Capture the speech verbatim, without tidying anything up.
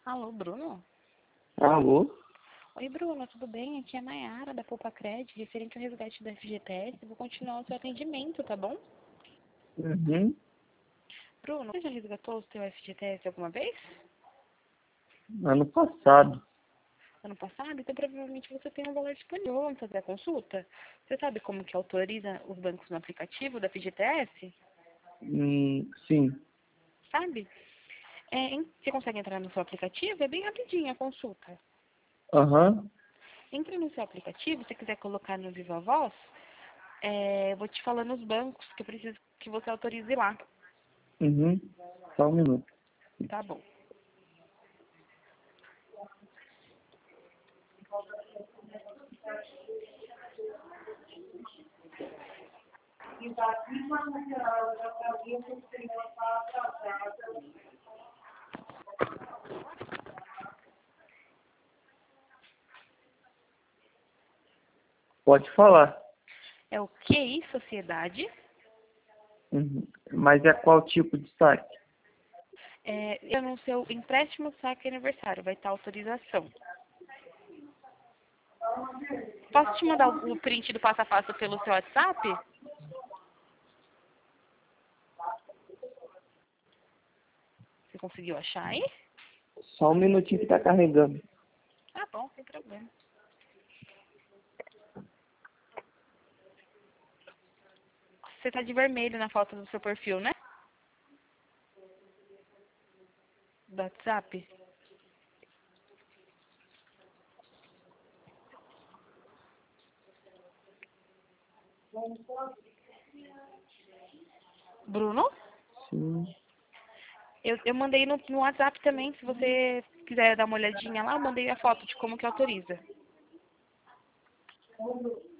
Alô, Bruno? Alô? Oi, Bruno, tudo bem? Aqui é a Nayara, da Poupa Cred, referente ao resgate do F G T S. Vou continuar o seu atendimento, tá bom? Uhum. Bruno, você já resgatou o seu F G T S alguma vez? Ano passado. Ano passado? Então, provavelmente você tem um valor disponível. Vamos fazer a consulta? Você sabe como que autoriza os bancos no aplicativo da F G T S? Hum, sim. Sabe? É, em- você consegue entrar no seu aplicativo? É bem rapidinho a consulta. Aham. Entre no seu aplicativo, se você quiser colocar no Viva Voz, é, eu vou te falando os bancos que eu preciso que você autorize lá. Uhum. Só um minuto. Tá bom. Pode falar. É o Q I Sociedade. Uhum. Mas é qual tipo de saque? É, eu no seu empréstimo, saque aniversário. Vai estar autorização. Posso te mandar o o print do passo a passo pelo seu WhatsApp? Você conseguiu achar aí? Só um minutinho que tá carregando. Tá bom, sem problema. Você tá de vermelho na foto do seu perfil, né? Do WhatsApp? Bruno? Sim. Eu, eu mandei no, no WhatsApp também, se você quiser dar uma olhadinha lá, eu mandei a foto de como que autoriza.